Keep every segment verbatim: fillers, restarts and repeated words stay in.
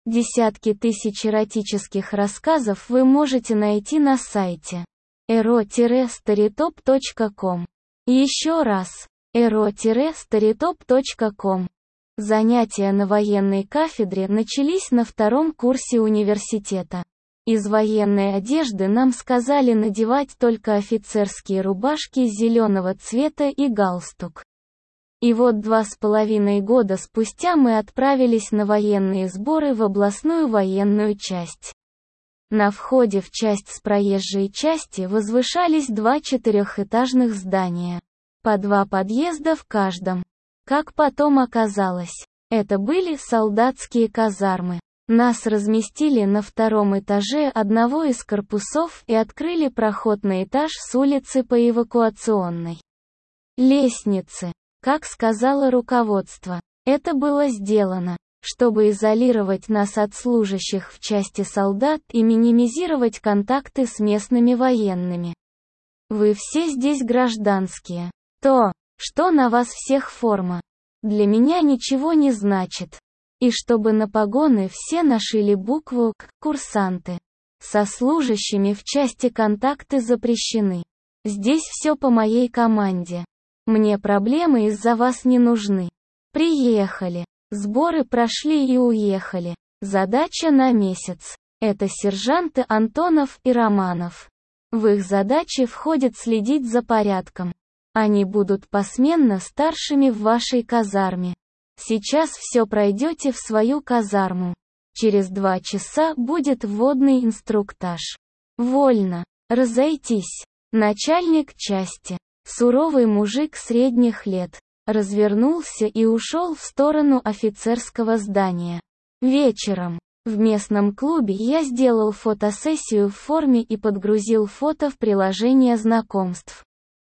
Десятки тысяч эротических рассказов вы можете найти на сайте эро старитоп точка ком. Еще раз, эро старитоп точка ком. Занятия на военной кафедре начались на втором курсе университета. Из военной одежды нам сказали надевать только офицерские рубашки зеленого цвета и галстук. И вот два с половиной года спустя мы отправились на военные сборы в областную военную часть. На входе в часть с проезжей части возвышались два четырехэтажных здания. По два подъезда в каждом. Как потом оказалось, это были солдатские казармы. Нас разместили на втором этаже одного из корпусов и открыли проход на этаж с улицы по эвакуационной лестнице. Как сказала руководство, это было сделано, чтобы изолировать нас от служащих в части солдат и минимизировать контакты с местными военными. Вы все здесь гражданские. То, что на вас всех форма, для меня ничего не значит. И чтобы на погоны все нашили букву «К», курсанты. Со служащими в части контакты запрещены. Здесь все по моей команде. Мне проблемы из-за вас не нужны. Приехали. Сборы прошли и уехали. Задача на месяц. Это сержанты Антонов и Романов. В их задачи входит следить за порядком. Они будут посменно старшими в вашей казарме. Сейчас все пройдете в свою казарму. Через два часа будет вводный инструктаж. Вольно. Разойтись. Начальник части. Суровый мужик средних лет, развернулся и ушел в сторону офицерского здания. Вечером, в местном клубе я сделал фотосессию в форме и подгрузил фото в приложение знакомств.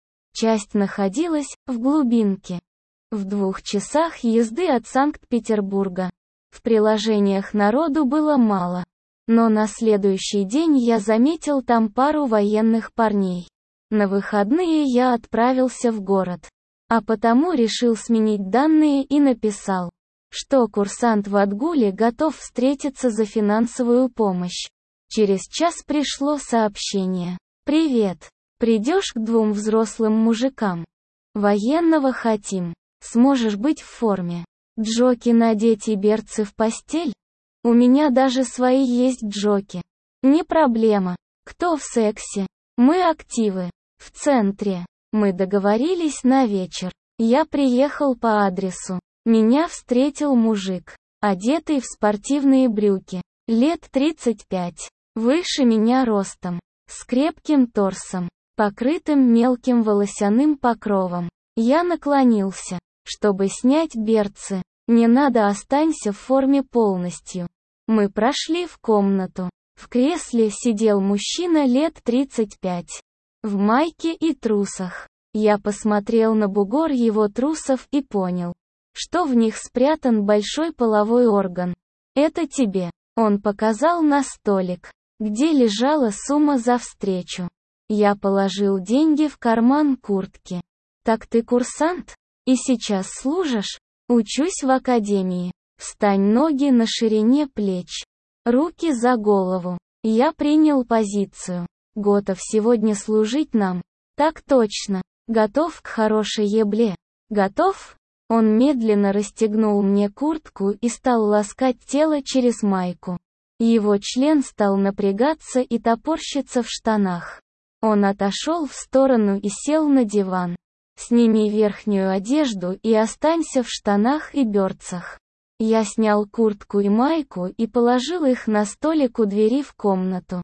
Часть находилась в глубинке. В двух часах езды от Санкт-Петербурга. В приложениях народу было мало. Но на следующий день я заметил там пару военных парней. На выходные я отправился в город. А потому решил сменить данные и написал, что курсант в отгуле готов встретиться за финансовую помощь. Через час пришло сообщение. «Привет. Придешь к двум взрослым мужикам? Военного хотим. Сможешь быть в форме. Джоки надеть и берцы в постель? У меня даже свои есть джоки. Не проблема. Кто в сексе? Мы активы. В центре. Мы договорились на вечер. Я приехал по адресу. Меня встретил мужик, одетый в спортивные брюки, лет тридцать пять, выше меня ростом, с крепким торсом, покрытым мелким волосяным покровом. Я наклонился, чтобы снять берцы. Не надо, останься в форме полностью. Мы прошли в комнату. В кресле сидел мужчина лет тридцать пять. В майке и трусах. Я посмотрел на бугор его трусов и понял, что в них спрятан большой половой орган. Это тебе. Он показал на столик, где лежала сумма за встречу. Я положил деньги в карман куртки. Так ты курсант? И сейчас служишь? Учусь в академии. Встань, ноги на ширине плеч. Руки за голову. Я принял позицию. Готов сегодня служить нам? Так точно. Готов к хорошей ебле? Готов? Он медленно расстегнул мне куртку и стал ласкать тело через майку. Его член стал напрягаться и топорщиться в штанах. Он отошел в сторону и сел на диван. Сними верхнюю одежду и останься в штанах и берцах. Я снял куртку и майку и положил их на столик у двери в комнату.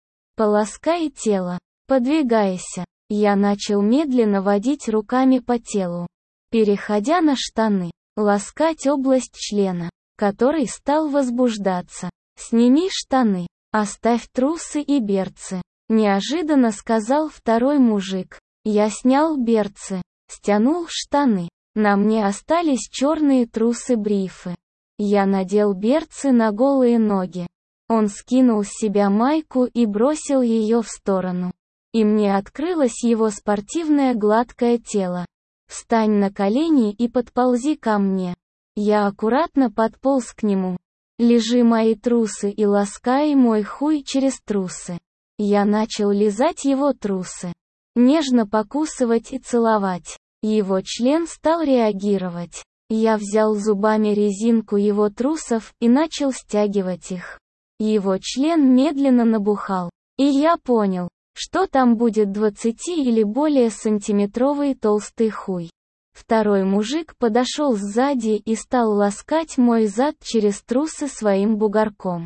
Полоскай тело. Подвигайся. Я начал медленно водить руками по телу, переходя на штаны, ласкать область члена, который стал возбуждаться. Сними штаны, оставь трусы и берцы. Неожиданно сказал второй мужик. Я снял берцы, стянул штаны. На мне остались черные трусы-брифы. Я надел берцы на голые ноги. Он скинул с себя майку и бросил ее в сторону. И мне открылось его спортивное гладкое тело. Встань на колени и подползи ко мне. Я аккуратно подполз к нему. Лежи мои трусы и ласкай мой хуй через трусы. Я начал лизать его трусы. Нежно покусывать и целовать. Его член стал реагировать. Я взял зубами резинку его трусов и начал стягивать их. Его член медленно набухал. И я понял, что там будет двадцати или более сантиметровый толстый хуй. Второй мужик подошел сзади и стал ласкать мой зад через трусы своим бугорком,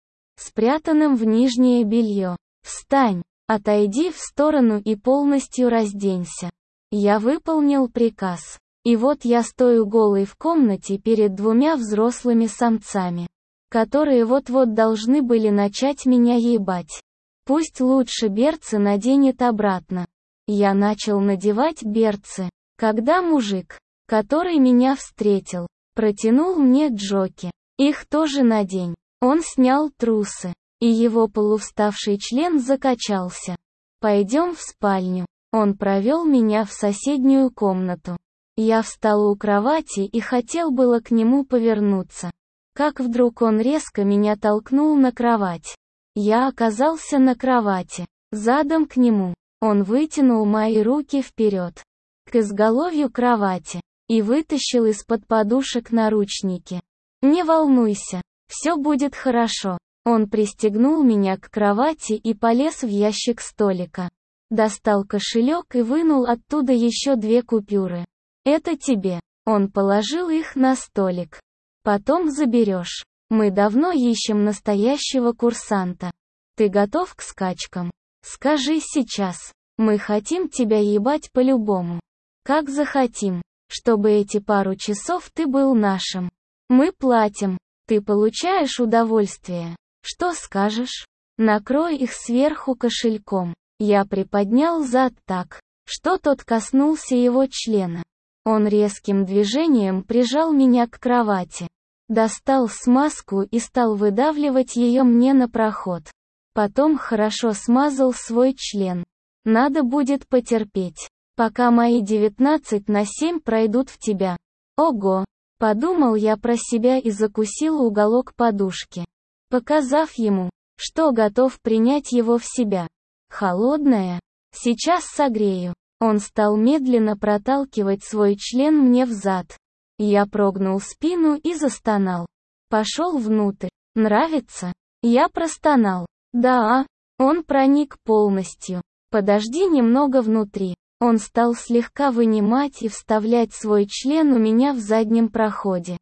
спрятанным в нижнее белье. «Встань, отойди в сторону и полностью разденься». Я выполнил приказ. И вот я стою голый в комнате перед двумя взрослыми самцами, которые вот-вот должны были начать меня ебать. Пусть лучше берцы наденет обратно. Я начал надевать берцы, когда мужик, который меня встретил, протянул мне джоки. Их тоже надень. Он снял трусы, и его полувставший член закачался. Пойдем в спальню. Он провел меня в соседнюю комнату. Я встал у кровати и хотел было к нему повернуться. Как вдруг он резко меня толкнул на кровать. Я оказался на кровати, задом к нему. Он вытянул мои руки вперед, к изголовью кровати, и вытащил из-под подушек наручники. «Не волнуйся, все будет хорошо». Он пристегнул меня к кровати и полез в ящик столика. Достал кошелек и вынул оттуда еще две купюры. «Это тебе». Он положил их на столик. «Потом заберешь. Мы давно ищем настоящего курсанта. Ты готов к скачкам? Скажи сейчас. Мы хотим тебя ебать по-любому. Как захотим, чтобы эти пару часов ты был нашим. Мы платим, ты получаешь удовольствие. Что скажешь? Накрой их сверху кошельком». Я приподнял зад так, что тот коснулся его члена. Он резким движением прижал меня к кровати. Достал смазку и стал выдавливать ее мне на проход. Потом хорошо смазал свой член. Надо будет потерпеть, пока мои девятнадцать на семь пройдут в тебя. Ого! Подумал я про себя и закусил уголок подушки, показав ему, что готов принять его в себя. Холодная. Сейчас согрею. Он стал медленно проталкивать свой член мне в зад. Я прогнул спину и застонал. Пошел внутрь. Нравится? Я простонал. Да. Он проник полностью. Подожди немного внутри. Он стал слегка вынимать и вставлять свой член у меня в заднем проходе.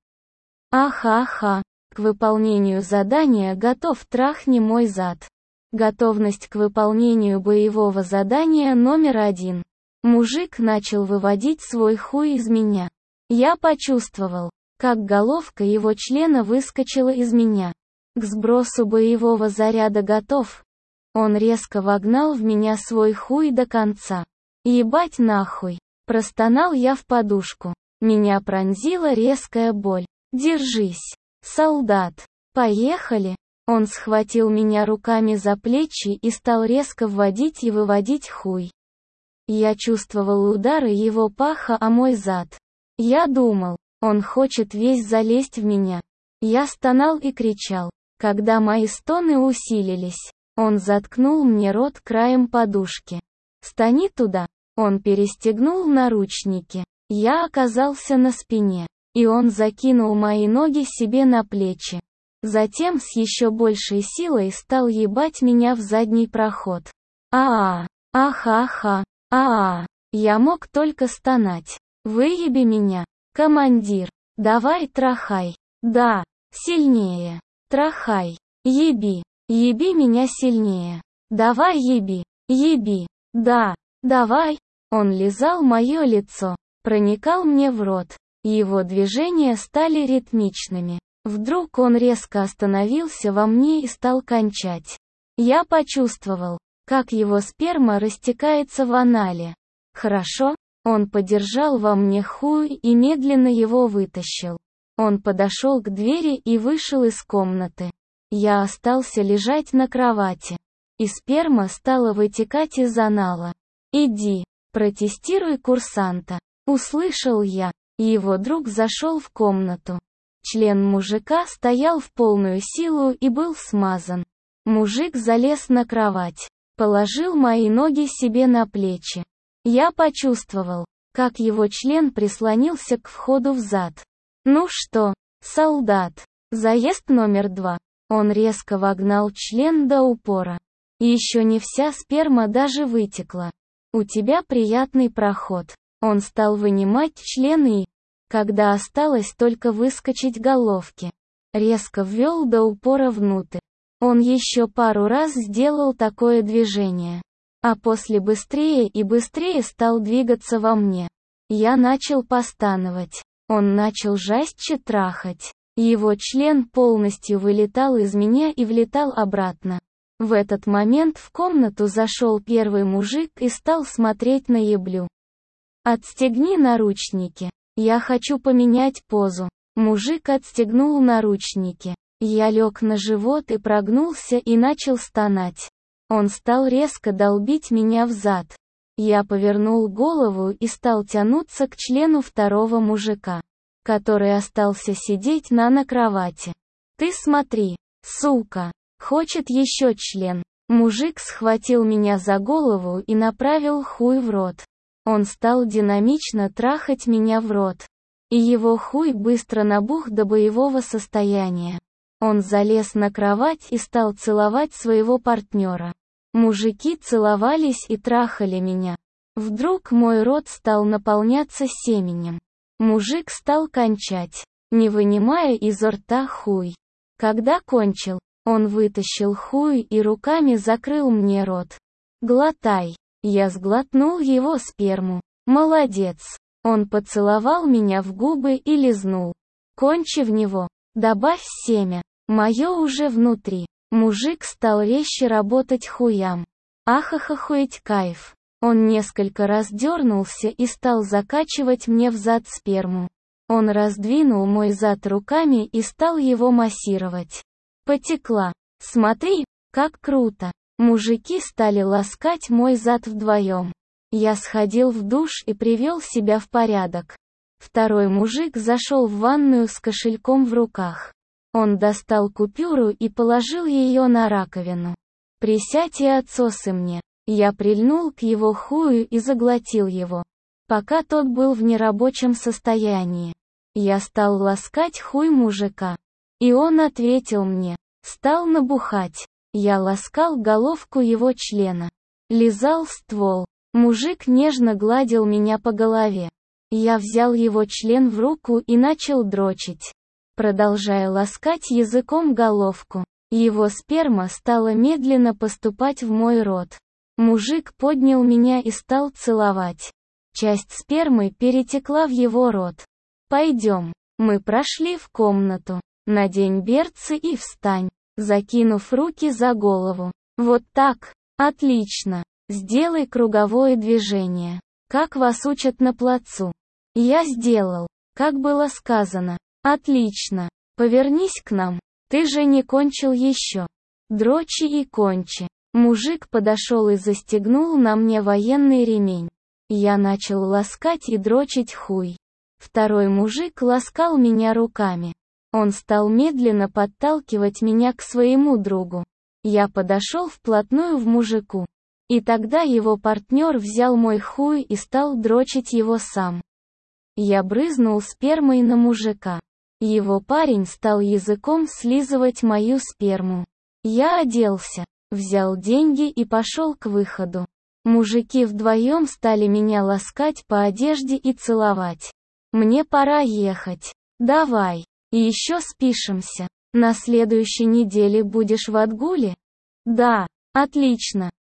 Аха-аха. К выполнению задания готов, трахни мой зад. Готовность к выполнению боевого задания номер один. Мужик начал выводить свой хуй из меня. Я почувствовал, как головка его члена выскочила из меня. К сбросу боевого заряда готов. Он резко вогнал в меня свой хуй до конца. Ебать нахуй. Простонал я в подушку. Меня пронзила резкая боль. Держись, солдат. Поехали. Он схватил меня руками за плечи и стал резко вводить и выводить хуй. Я чувствовал удары его паха о мой зад. Я думал, он хочет весь залезть в меня. Я стонал и кричал. Когда мои стоны усилились, он заткнул мне рот краем подушки. «Стани туда». Он перестегнул наручники. Я оказался на спине, и он закинул мои ноги себе на плечи. Затем с еще большей силой стал ебать меня в задний проход. А-а, аха-аха, а-а. Я мог только стонать. Выеби меня, командир. Давай трахай. Да, сильнее. Трахай. Еби. Еби меня сильнее. Давай еби. Еби. Да. Давай. Он лизал мое лицо, проникал мне в рот. Его движения стали ритмичными. Вдруг он резко остановился во мне и стал кончать. Я почувствовал, как его сперма растекается в анале. Хорошо? Он подержал во мне хуй и медленно его вытащил. Он подошел к двери и вышел из комнаты. Я остался лежать на кровати. И сперма стала вытекать из анала. «Иди, протестируй курсанта», — услышал я. Его друг зашел в комнату. Член мужика стоял в полную силу и был смазан. Мужик залез на кровать, положил мои ноги себе на плечи. Я почувствовал, как его член прислонился к входу в зад. «Ну что, солдат, заезд номер два». Он резко вогнал член до упора. Еще не вся сперма даже вытекла. «У тебя приятный проход». Он стал вынимать член и, когда осталось только выскочить головки, резко ввел до упора внутрь. Он еще пару раз сделал такое движение, а после быстрее и быстрее стал двигаться во мне. Я начал постановать. Он начал жестче трахать. Его член полностью вылетал из меня и влетал обратно. В этот момент в комнату зашел первый мужик и стал смотреть на еблю. «Отстегни наручники. Я хочу поменять позу». Мужик отстегнул наручники. Я лег на живот и прогнулся и начал стонать. Он стал резко долбить меня в зад. Я повернул голову и стал тянуться к члену второго мужика, который остался сидеть на на кровати. «Ты смотри, сука, хочет еще член». Мужик схватил меня за голову и направил хуй в рот. Он стал динамично трахать меня в рот. И его хуй быстро набух до боевого состояния. Он залез на кровать и стал целовать своего партнера. Мужики целовались и трахали меня. Вдруг мой рот стал наполняться семенем. Мужик стал кончать, не вынимая изо рта хуй. Когда кончил, он вытащил хуй и руками закрыл мне рот. «Глотай». Я сглотнул его сперму. «Молодец». Он поцеловал меня в губы и лизнул. «Кончи в него. Добавь семя. Мое уже внутри». Мужик стал резче работать хуям. Ахахахуеть кайф. Он несколько раз дернулся и стал закачивать мне в зад сперму. Он раздвинул мой зад руками и стал его массировать. Потекла. Смотри, как круто. Мужики стали ласкать мой зад вдвоем. Я сходил в душ и привел себя в порядок. Второй мужик зашел в ванную с кошельком в руках. Он достал купюру и положил ее на раковину. «Присядь и отсосы мне». Я прильнул к его хую и заглотил его, пока тот был в нерабочем состоянии. Я стал ласкать хуй мужика. И он ответил мне. Стал набухать. Я ласкал головку его члена. Лизал ствол. Мужик нежно гладил меня по голове. Я взял его член в руку и начал дрочить, продолжая ласкать языком головку. Его сперма стала медленно поступать в мой рот. Мужик поднял меня и стал целовать. Часть спермы перетекла в его рот. «Пойдем». Мы прошли в комнату. «Надень берцы и встань, закинув руки за голову. Вот так. Отлично. Сделай круговое движение, как вас учат на плацу». Я сделал, как было сказано. «Отлично. Повернись к нам. Ты же не кончил еще. Дрочи и кончи». Мужик подошел и застегнул на мне военный ремень. Я начал ласкать и дрочить хуй. Второй мужик ласкал меня руками. Он стал медленно подталкивать меня к своему другу. Я подошел вплотную в мужику. И тогда его партнер взял мой хуй и стал дрочить его сам. Я брызнул спермой на мужика. Его парень стал языком слизывать мою сперму. Я оделся, взял деньги и пошел к выходу. Мужики вдвоем стали меня ласкать по одежде и целовать. «Мне пора ехать. Давай. И еще спишемся. На следующей неделе будешь в отгуле?» «Да, отлично.